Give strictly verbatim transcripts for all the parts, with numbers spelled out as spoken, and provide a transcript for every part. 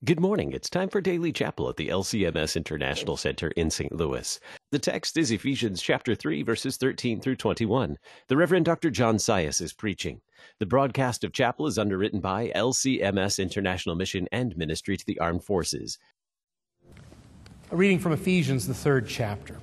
Good morning. It's time for Daily Chapel at the L C M S International Center in Saint Louis. The text is Ephesians chapter three, verses thirteen through twenty-one. The Reverend Doctor John Sias is preaching. The broadcast of chapel is underwritten by L C M S International Mission and Ministry to the Armed Forces. A reading from Ephesians, the third chapter.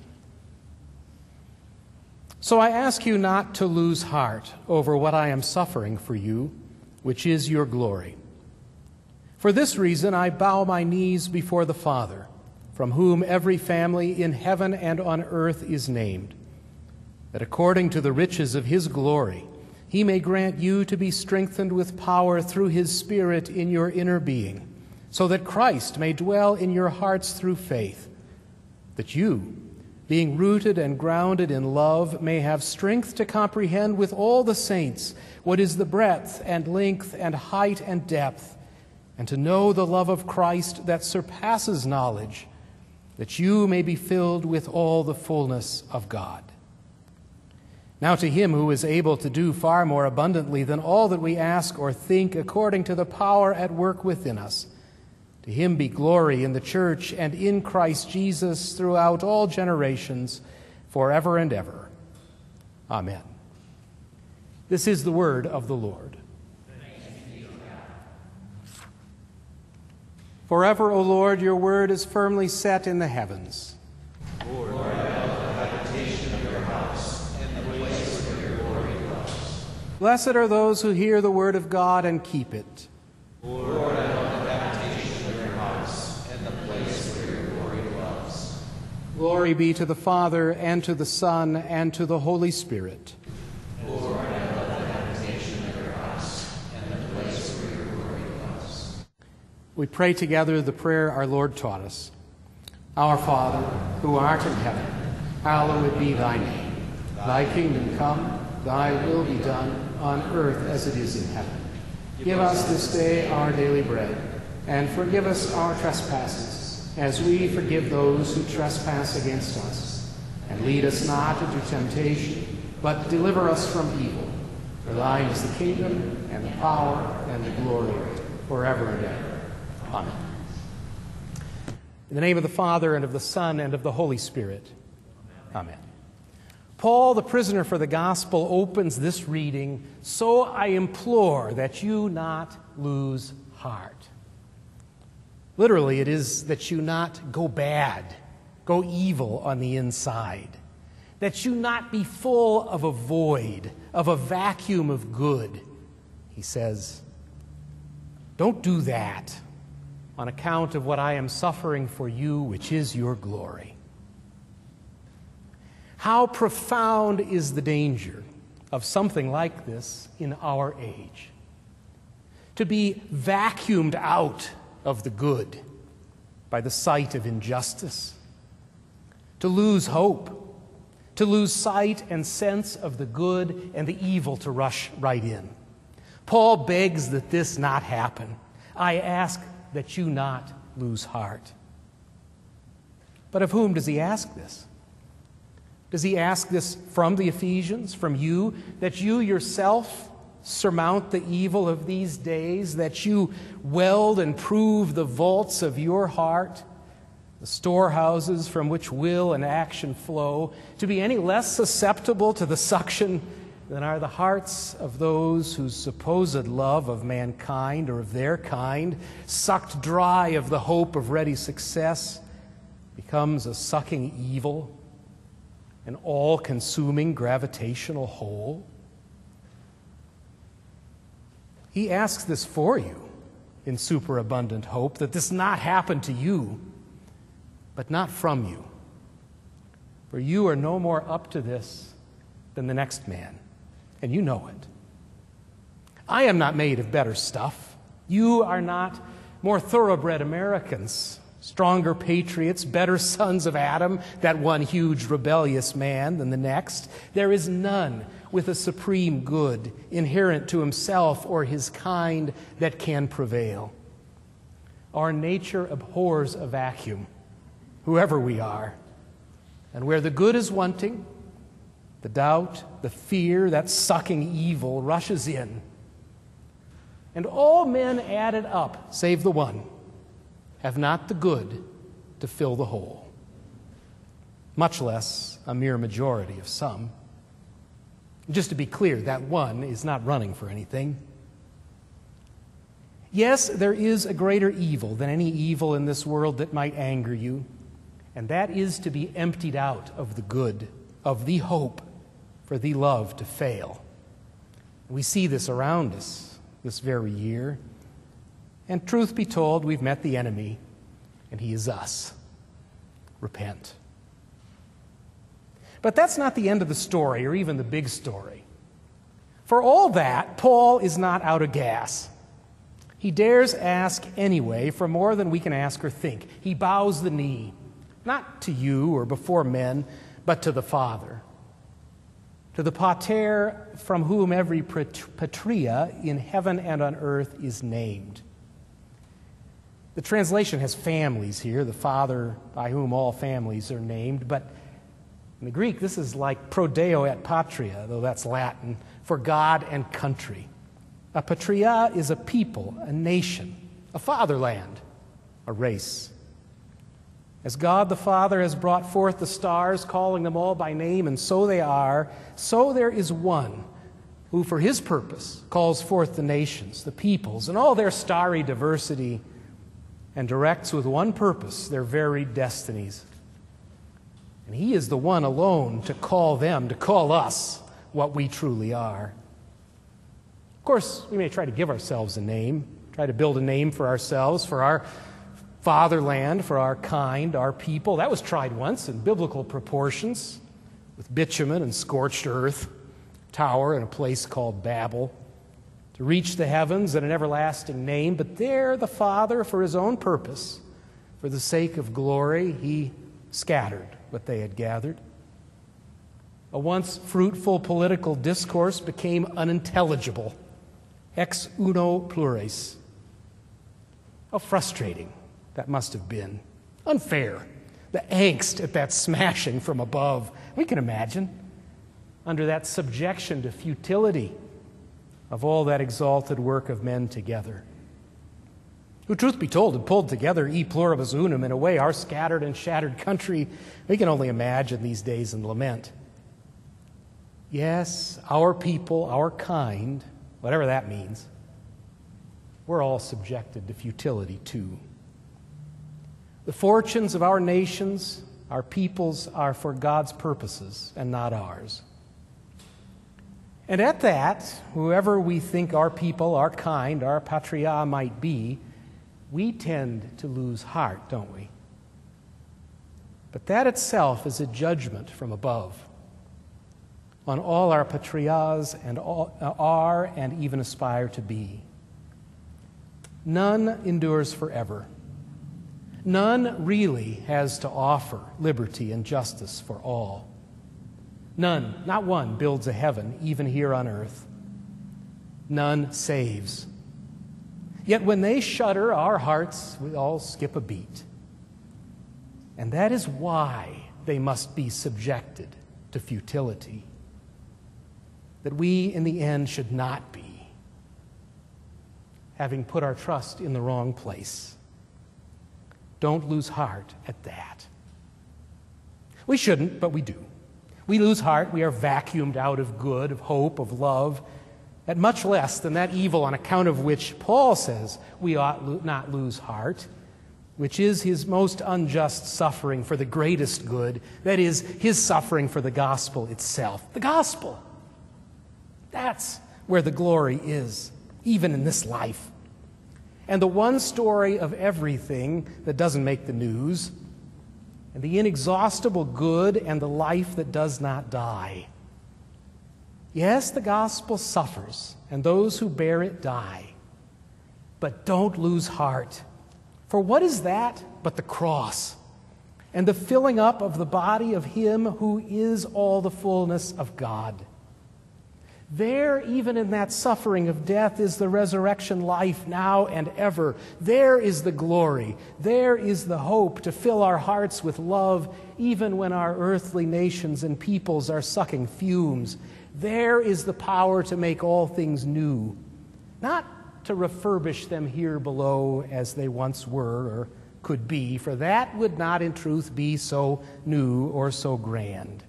So I ask you not to lose heart over what I am suffering for you, which is your glory. For this reason I bow my knees before the Father, from whom every family in heaven and on earth is named, that according to the riches of his glory he may grant you to be strengthened with power through his Spirit in your inner being, so that Christ may dwell in your hearts through faith, that you, being rooted and grounded in love, may have strength to comprehend with all the saints what is the breadth and length and height and depth, and to know the love of Christ that surpasses knowledge, that you may be filled with all the fullness of God. Now to him who is able to do far more abundantly than all that we ask or think, according to the power at work within us, to him be glory in the church and in Christ Jesus throughout all generations, forever and ever. Amen. This is the word of the Lord. Forever, O Lord, your word is firmly set in the heavens. Lord, Lord, I love the habitation of your house and the place where your glory dwells. Blessed are those who hear the word of God and keep it. Lord, I love the habitation of your house and the place where your glory dwells. Glory be to the Father, and to the Son, and to the Holy Spirit. Lord, I love the habitation of your house and the place where your glory dwells. We pray together the prayer our Lord taught us. Our Father, who art in heaven, hallowed be thy name. Thy kingdom come, thy will be done, on earth as it is in heaven. Give us this day our daily bread, and forgive us our trespasses, as we forgive those who trespass against us. And lead us not into temptation, but deliver us from evil. For thine is the kingdom, and the power, and the glory, forever and ever. Amen. In the name of the Father, and of the Son, and of the Holy Spirit. Amen. Paul, the prisoner for the gospel, opens this reading, "So I implore that you not lose heart." Literally, it is that you not go bad, go evil on the inside, that you not be full of a void, of a vacuum of good. He says, don't do that on account of what I am suffering for you, which is your glory. How profound is the danger of something like this in our age? To be vacuumed out of the good by the sight of injustice, to lose hope, to lose sight and sense of the good and the evil to rush right in. Paul begs that this not happen. I ask that you not lose heart. But of whom does he ask this? Does he ask this from the Ephesians, from you, that you yourself surmount the evil of these days, that you weld and prove the vaults of your heart, the storehouses from which will and action flow, to be any less susceptible to the suction than are the hearts of those whose supposed love of mankind or of their kind, sucked dry of the hope of ready success, becomes a sucking evil, an all-consuming gravitational hole? He asks this for you in superabundant hope, that this not happen to you, but not from you. For you are no more up to this than the next man, and you know it. I am not made of better stuff. You are not more thoroughbred Americans, stronger patriots, better sons of Adam, that one huge rebellious man, than the next. There is none with a supreme good inherent to himself or his kind that can prevail. Our nature abhors a vacuum, whoever we are. And where the good is wanting, the doubt, the fear, that sucking evil rushes in. And all men added up, save the one, have not the good to fill the whole, much less a mere majority of some. Just to be clear, that one is not running for anything. Yes, there is a greater evil than any evil in this world that might anger you, and that is to be emptied out of the good, of the hope for the love to fail. We see this around us this very year, and truth be told, we've met the enemy, and he is us. Repent. But that's not the end of the story, or even the big story. For all that, Paul is not out of gas. He dares ask anyway for more than we can ask or think. He bows the knee, not to you or before men, but to the Father, to the Pater from whom every patria in heaven and on earth is named. The translation has families here, the Father by whom all families are named, but in the Greek this is like pro Deo et patria, though that's Latin, for God and country. A patria is a people, a nation, a fatherland, a race. As God the Father has brought forth the stars, calling them all by name, and so they are, so there is one who for his purpose calls forth the nations, the peoples, and all their starry diversity, and directs with one purpose their varied destinies. And he is the one alone to call them, to call us what we truly are. Of course, we may try to give ourselves a name, try to build a name for ourselves, for our fatherland, for our kind, our people. That was tried once in biblical proportions with bitumen and scorched earth, tower in a place called Babel, to reach the heavens and an everlasting name. But there the Father, for his own purpose, for the sake of glory, he scattered what they had gathered. A once fruitful political discourse became unintelligible. Ex uno plures. How frustrating that must have been. Unfair. The angst at that smashing from above. We can imagine. Under that subjection to futility of all that exalted work of men together, who, truth be told, had pulled together e pluribus unum in a way our scattered and shattered country, we can only imagine these days in lament. Yes, our people, our kind, whatever that means, we're all subjected to futility too. The fortunes of our nations, our peoples, are for God's purposes and not ours. And at that, whoever we think our people, our kind, our patria might be, we tend to lose heart, don't we? But that itself is a judgment from above on all our patrias and all, uh, are and even aspire to be. None endures forever. None really has to offer liberty and justice for all. None, not one, builds a heaven, even here on earth. None saves. Yet when they shudder, our hearts, we all skip a beat. And that is why they must be subjected to futility. That we, in the end, should not be, having put our trust in the wrong place. Don't lose heart at that. We shouldn't, but we do. We lose heart, we are vacuumed out of good, of hope, of love, at much less than that evil on account of which Paul says we ought lo- not lose heart, which is his most unjust suffering for the greatest good, that is, his suffering for the gospel itself. The gospel! That's where the glory is, even in this life. And the one story of everything that doesn't make the news, and the inexhaustible good and the life that does not die. Yes, the gospel suffers, and those who bear it die. But don't lose heart. For what is that but the cross, and the filling up of the body of him who is all the fullness of God? There, even in that suffering of death, is the resurrection life now and ever. There is the glory. There is the hope to fill our hearts with love, even when our earthly nations and peoples are sucking fumes. There is the power to make all things new, not to refurbish them here below as they once were, or could be, for that would not in truth be so new or so grand.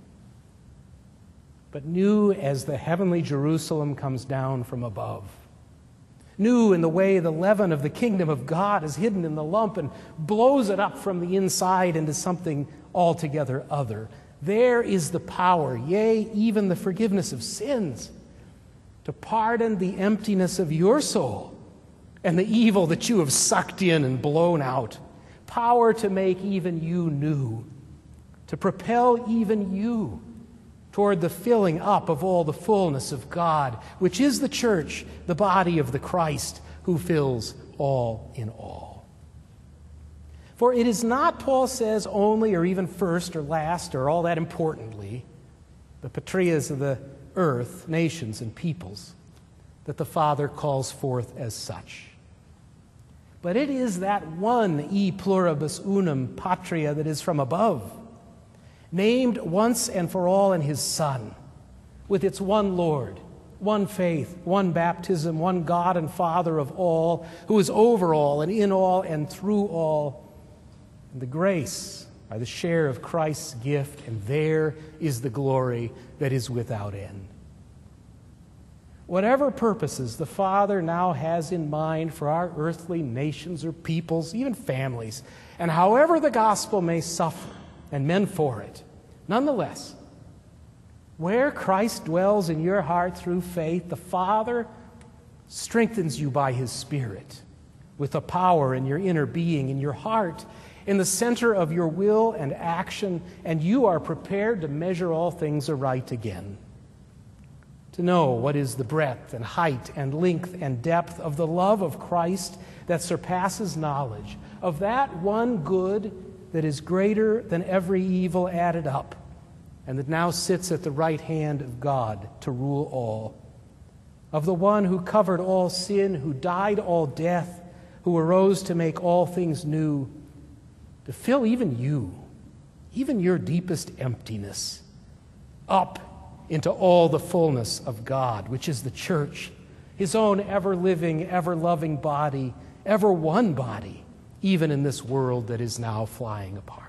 But new as the heavenly Jerusalem comes down from above. New in the way the leaven of the kingdom of God is hidden in the lump and blows it up from the inside into something altogether other. There is the power, yea, even the forgiveness of sins, to pardon the emptiness of your soul and the evil that you have sucked in and blown out. Power to make even you new, to propel even you toward the filling up of all the fullness of God, which is the church, the body of the Christ, who fills all in all. For it is not, Paul says, only or even first or last or all that importantly, the patrias of the earth, nations and peoples, that the Father calls forth as such. But it is that one e pluribus unum patria that is from above, named once and for all in his Son, with its one Lord, one faith, one baptism, one God and Father of all, who is over all and in all and through all, and the grace by the share of Christ's gift, and there is the glory that is without end. Whatever purposes the Father now has in mind for our earthly nations or peoples, even families, and however the gospel may suffer, and men for it, nonetheless, where Christ dwells in your heart through faith, the Father strengthens you by his Spirit with a power in your inner being, in your heart, in the center of your will and action, and you are prepared to measure all things aright again, to know what is the breadth and height and length and depth of the love of Christ that surpasses knowledge, of that one good that is greater than every evil added up, and that now sits at the right hand of God to rule all, of the one who covered all sin, who died all death, who arose to make all things new, to fill even you, even your deepest emptiness, up into all the fullness of God, which is the church, his own ever-living, ever-loving body, ever one body, even in this world that is now flying apart.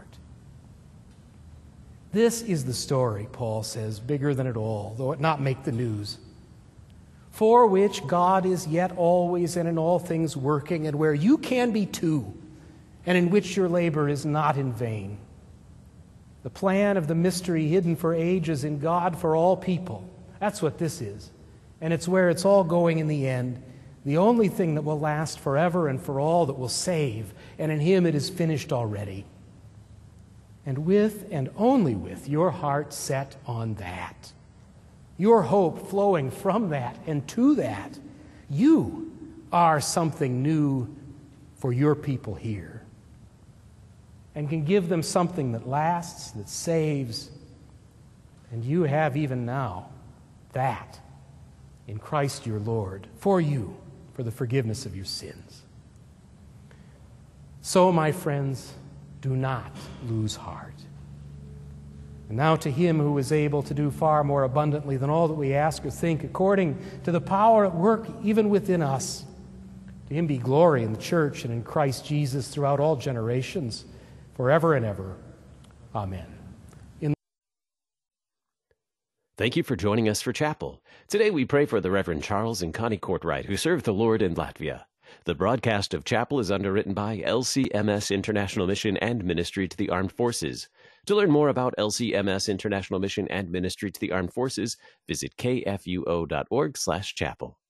This is the story, Paul says, bigger than it all, though it not make the news, for which God is yet always and in all things working, and where you can be too, and in which your labor is not in vain. The plan of the mystery hidden for ages in God for all people. That's what this is. And it's where it's all going in the end. The only thing that will last forever and for all, that will save. And in him it is finished already. And with and only with your heart set on that, your hope flowing from that and to that, you are something new for your people here, and can give them something that lasts, that saves. And you have even now that in Christ your Lord, for you, for the forgiveness of your sins. So, my friends, do not lose heart. And now to him who is able to do far more abundantly than all that we ask or think, according to the power at work even within us, to him be glory in the church and in Christ Jesus throughout all generations, forever and ever. Amen. In Thank you for joining us for chapel. Today we pray for the Reverend Charles and Connie Courtwright, who serve the Lord in Latvia. The broadcast of chapel is underwritten by L C M S International Mission and Ministry to the Armed Forces. To learn more about L C M S International Mission and Ministry to the Armed Forces, visit k f u o dot org slash chapel.